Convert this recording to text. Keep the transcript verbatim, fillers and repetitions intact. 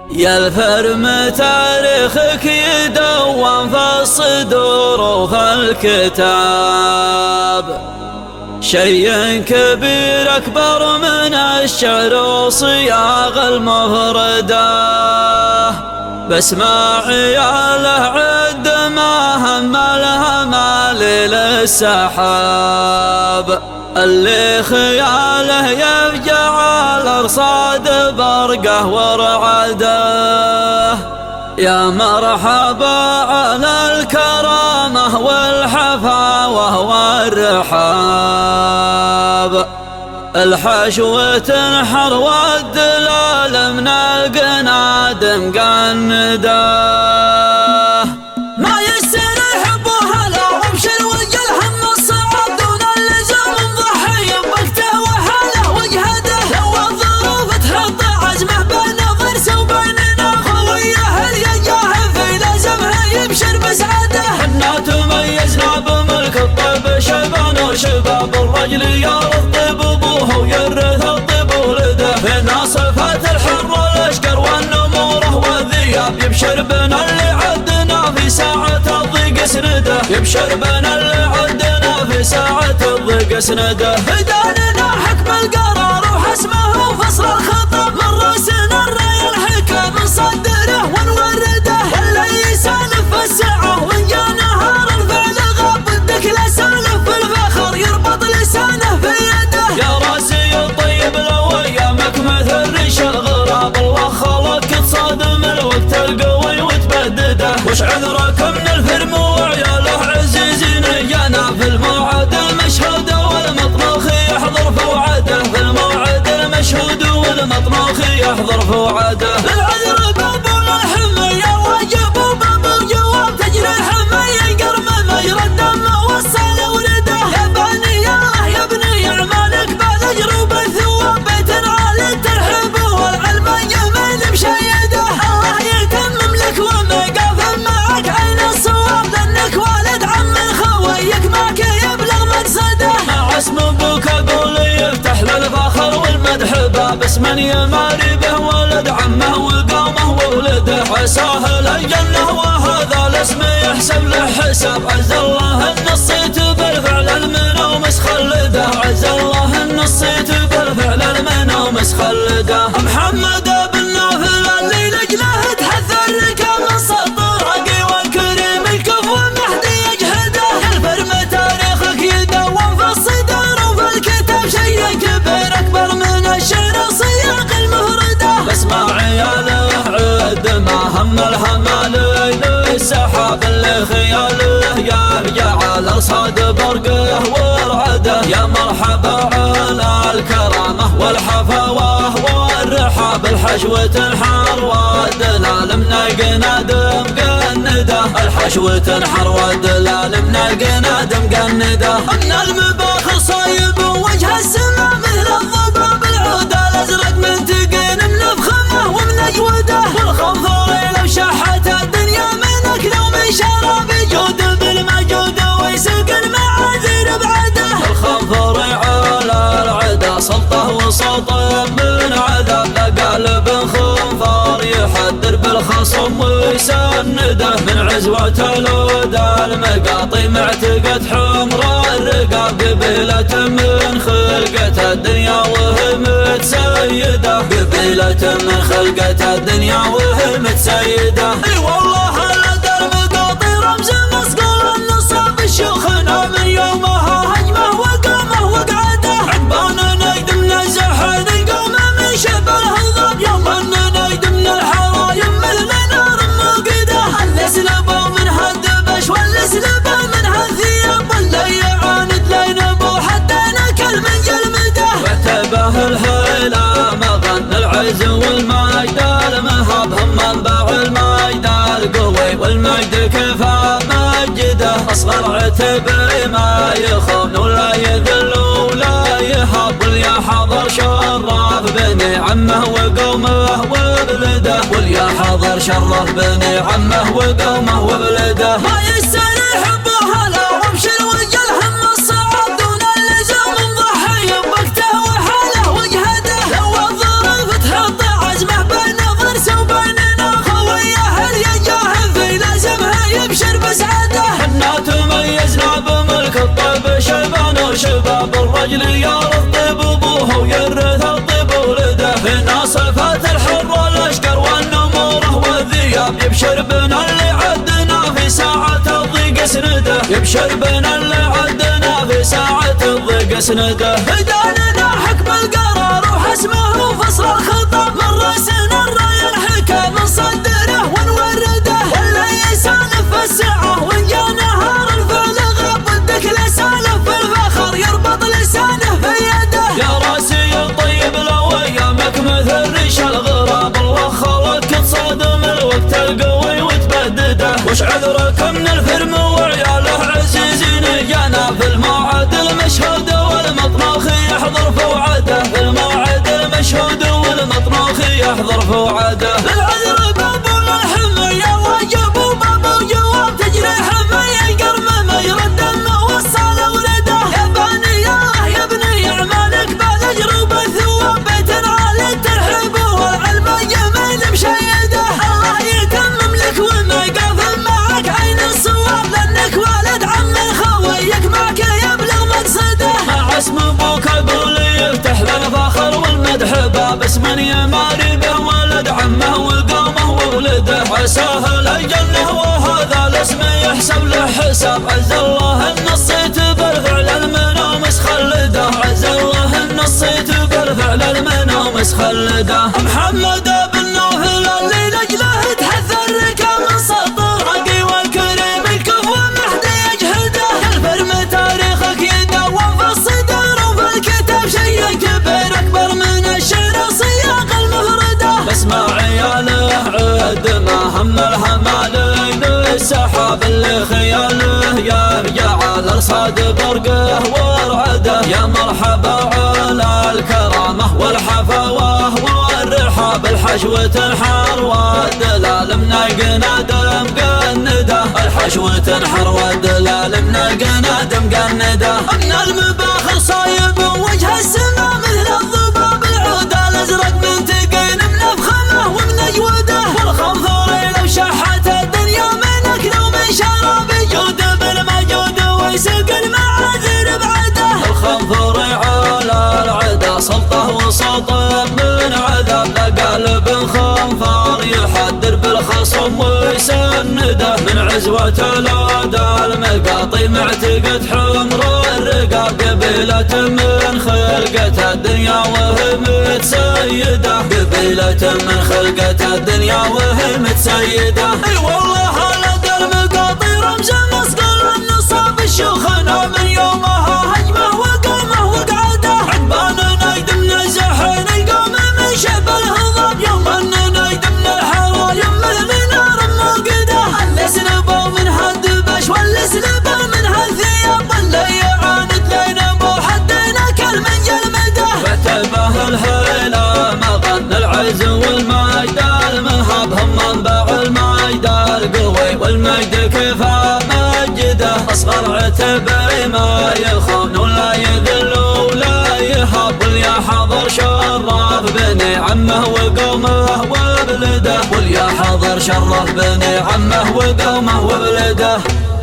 يا الفرم تاريخك يدون في الصدور وفي الكتاب، شيء كبير أكبر من الشعر وصياغ المفردة. باسمع عياله عد ما هم الهمال للسحاب، اللي خياله يفجع الأرصاد برقه ورعده. يا مرحبا على الكرامة والحفاوة والرحاب، الحشوة تنحر والدلال من القناد مقنده. ما يسر حبها لا وابشر وجل هم الصعب دون اللزوم مضحي بوقته وحاله وجهده. لو الظروف تحط عزمه بين ضرس وبيننا خويه اليجاه في لازمها يبشر بسعاده. حنا تميزنا بملك الطيب شبان وشباب الرجل يرث طيب ابوه ويرث الطيب ولده. فينا صفات الحر والاشقر والنموره والذياب، يبشر بنا اللي عدنا في ساعة الضيق سنده. يبشر بنا اللي عدنا في ساعة الضيق سنده. هداننا حكم القرار وحسمه وفصل الخطاب، من راسنا الرأي الحكم نصدره ونورده. واللي يسالف في الساعة وان جا نهار الفعل غاب بدك لا سالف في الفخر يربط لسانه في يده. يا راسي الطيب لو ايامك مثل ريش الغراب، الله خلقك تصادم الوقت القوي وتبدده. وش عذرك من الفرم وعياله عزيزين جانا في الموعد المشهود والمطبخ يحضر فوعده. في الموعد المشهود والمطبخ يحضر فوعده. للعذر باب للحمية واجب وباب الجواب، تجري الحمية قرم مجرى الدم والصال ورده. يا بني الله يا ابني اعمالك بالاجر وبالثواب، بيت عالي الترحيب والعلم جميل مشيده. الله يتمم لك وما قافل معك عين الصواب، لانك والد عم خويك معك يبلغ مقصده. مع اسم ابوك اقول يفتح للفخر والمدح باب، اسم يماري به ولد عمه وقومه وولده. عساه الجنه وهذا الاسم يحسب له حساب، عز الله ان الصيت بالفعل المنومس خلده. عز الله ان الصيت بالفعل المنومس خلده. محمد بن نافل اللي لجله تحث الركاب من سطر رقي والكريم الكف ومهدي يجهده. يا الفرم تاريخك يدون في الصدر وفي الكتاب، شيء كبير اكبر من الشعر صياغ المفردة. باسمع عياله عد ما هم الهمال للسحاب، اللي خياله يرجع على الارصاد برقه ورعده. يا مرحبا على الكرامه والحفاوه والرحاب، الحشوة تنحر والدلال من القناد مقنده. الحشوة تنحر والدلال من القناد مقنده. من المباخر صايب وجه السماء مثل الضباب، العود الازرق منتقين من فخمه ومن اجوده. والخنفر لو شحت الدنيا من اكل ومن شراب، يجود بالمجود ويسوق المعاذير بعده. الخنفر على العدا سلطه وسلطه من عذاب، لقالب خنفر يحدر بالخصم ويسنده. من عزوة الودى المقاطي معتقد حمر الرقاب، قبيلة من خلقة الدنيا وهي متسيدة. قبيلة من خلقة الدنيا وهي متسيدة. اي والله هذا المقاطي رمز مسقول النصاب، الشيوخنا من يومها هجمه وقامه وقعده. عقبان نيد من الزحان القومه من شبه الهضاب، يوم ان نيد من الحرايم مثل نار موقده. اللي سلبوا منها الدبش واللي سلبوا منها الثياب، واللي يعاند لينبو حتى نكل من جلمده. واعتبه الهيلة مغن العز والمجد المهاب، هم منبع المجد القوي والمجد كفى مجده. اصغر عتبري ما يخون ولا يذل ولا يهاب، واليا حضر شرف بني عمه وقومه وبلده. واليا حضر شرف بني عمه وقومه وبلده. ما يسر حبها لا وابشر وجل هم الصعب دون اللزوم مضحي بوقته وحاله وجهده. لو الظروف تحط عزمه بين ضرس وبين لاجل يرطب ابوه ويرث الطب ولده. فينا صفات الحر والاشقر والنموره والذياب، يبشر بنا اللي عدنا في ساعة الضيق اسنده، يبشر بنا اللي عدنا في ساعة الضيق اسنده. هداننا حكم القرار وحسمه وفصل الخطاب، من راسنا الراي الحكام نصدره ونورده، ولا يسالف في الساعة وان جا نهار الفعل غاب ودك لسالف في الفخر يربط لسانه في يده. يا راسي الطيب لو ايامك مثل ريش الغراب، الله خلقك تصادم الوقت القوي وتبدده. وش عذرك من الفرم وعياله عزيزين جانا في الموعد المشهود والمطنوخ يحضر فوعده، في الموعد المشهود والمطنوخ يحضر فوعده. للعذر باب وللحمية واجب وباب وجواب، تجري حمية القرم ما يرد ما وصل ولده. يا بني الله يا بني اعمالك بالاجر وبالثواب، بيت عالي الترحيب والعلم جميل مشيده. الله يتمم لك وما قافل معك عين الصواب، لانك والد عم خويك معك يبلغ مقصده. مع اسم ابوك اقول يفتح للفخر والمدح باب، اسم يماري به ولد عمه وقومه وولده. عساه الجنه وهذا الاسم يحسب له حساب، عز الله ان الصيت بالفعل المنومس خلده، عز الله ان الصيت بالفعل المنومس خلده. محمد بن نوفل اللي لاجله تحث الركاب سطر، رقي والكريم الكف ومهدي يجهده. الفرم تاريخك يدون في الصدر وفي الكتاب شيء كبير اكبر من الشعر صياغ المفرده. اسمع عياله عد ما هم الحمالين، السحاب اللي خياله يرجع على الارصاد برقه ورعده. يا مرحبا على الكرامه والحفاوه والرحاب، الحشوة تنحر والدلال من القناد مقنده، الحشوة تنحر والدلال من القناد مقنده. ابن المباخر صايب وجه السما مثل الضباب، العود الازرق من تقين من افخمه ومن اجوده. والخنثور لو شحت الدنيا من اكل ومن شراب، جود بالمجود ويسق المعاذير بعده. الخنثور على العدا سلطه وسطه من عذاب، لقلب خنفار يحدر بالخصم ويسنده. من عزوة العدا المقاطي معتقد حمر الرقاب، قبيلة من خلقة الدنيا وهي متسيدة، قبيلة من خلقة الدنيا وهي متسيدة. اي والله هلد المقاطي رمز مسقل النصاب، الشيوخنا من يومها هجمه وقومه وقعده. عقبان نيد من الزحين القوم من شب الهضاب، يوم ان نيد من الحرايم مثل نار موقده. اللي سلبوا من هالدبش واللي سلبوا من هالثياب، واللي يعاند لين ابو حدينا كالمنجل مده. وتبه الهيلة مغن العز والمجد المهاب، هم منبع المجد القوي والمجد كفى مجده. اصغر عتبي ما يخون ولا يذل ولا يهاب، واليا حضر شرف بني عمه وقومه وبلده، واليا حضر شرف بني عمه وقومه وبلده.